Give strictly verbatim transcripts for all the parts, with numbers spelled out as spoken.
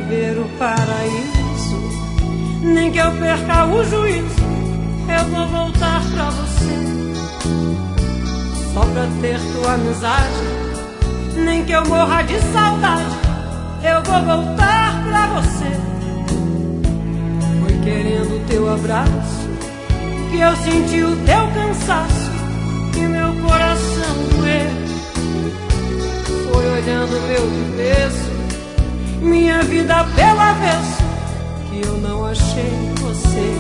ver o paraíso, nem que eu perca o juízo, eu vou voltar pra você. Só pra ter tua amizade, nem que eu morra de saudade, eu vou voltar pra você. Foi querendo teu abraço que eu senti o teu cansaço e meu coração doeu. Foi olhando meu tropeço, minha vida pelo avesso, que eu não achei você.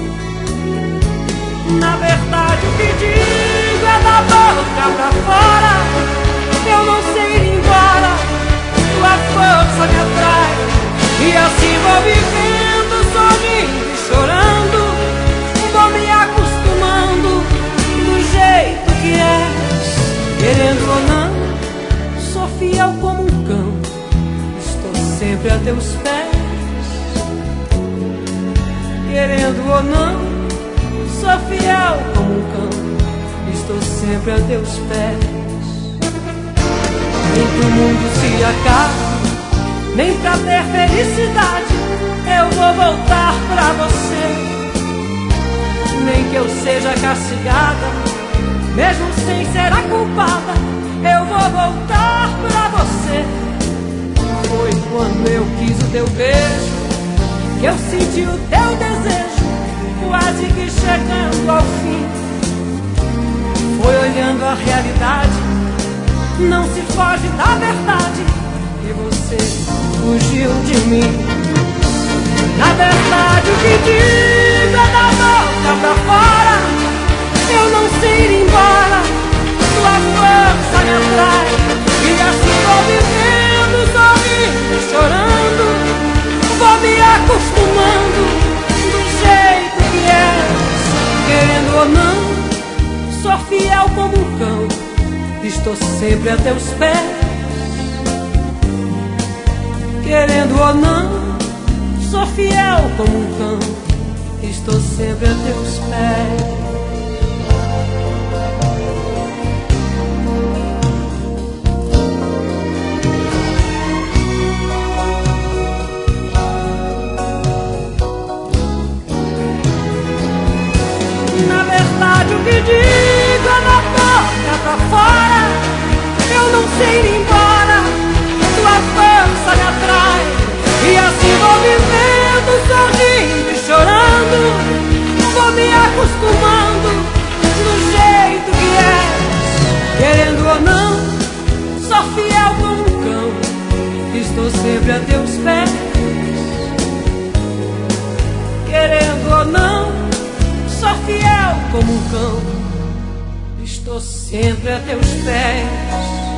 Na verdade o que digo é da boca pra fora, eu não sei ir embora, tua força me atrai, e assim vou vivendo, sorrindo e chorando, vou me acostumando do jeito que és. Querendo ou não, sou fiel como um cão, estou sempre a teus pés. Querendo ou não, sou fiel como um cão, estou sempre a teus pés. Nem que o mundo se acabe, nem pra ter felicidade, eu vou voltar pra você. Nem que eu seja castigada, mesmo sem ser a culpada, eu vou voltar pra você. Foi quando eu quis o teu beijo que eu senti o teu desejo, quase que chegando ao fim. Foi olhando a realidade, não se foge da verdade, e você fugiu de mim. Na verdade o que digo é da boca pra fora, eu não sei ir embora, tua força me atrai, e assim vou vivendo, sorrindo e chorando, vou me acostumando do jeito que és. Querendo ou não, sou fiel como um cão, estou sempre a teus pés. Querendo ou não, sou fiel como um cão, estou sempre a teus pés. Na verdade o que digo é da boca pra fora, eu não sei ir embora, tua força me atrai, e assim vou vivendo, sorrindo e chorando, vou me acostumando do jeito que és. Querendo ou não, sou fiel como um cão, estou sempre a teus pés. Querendo ou não, sou fiel como um cão, estou sempre a teus pés.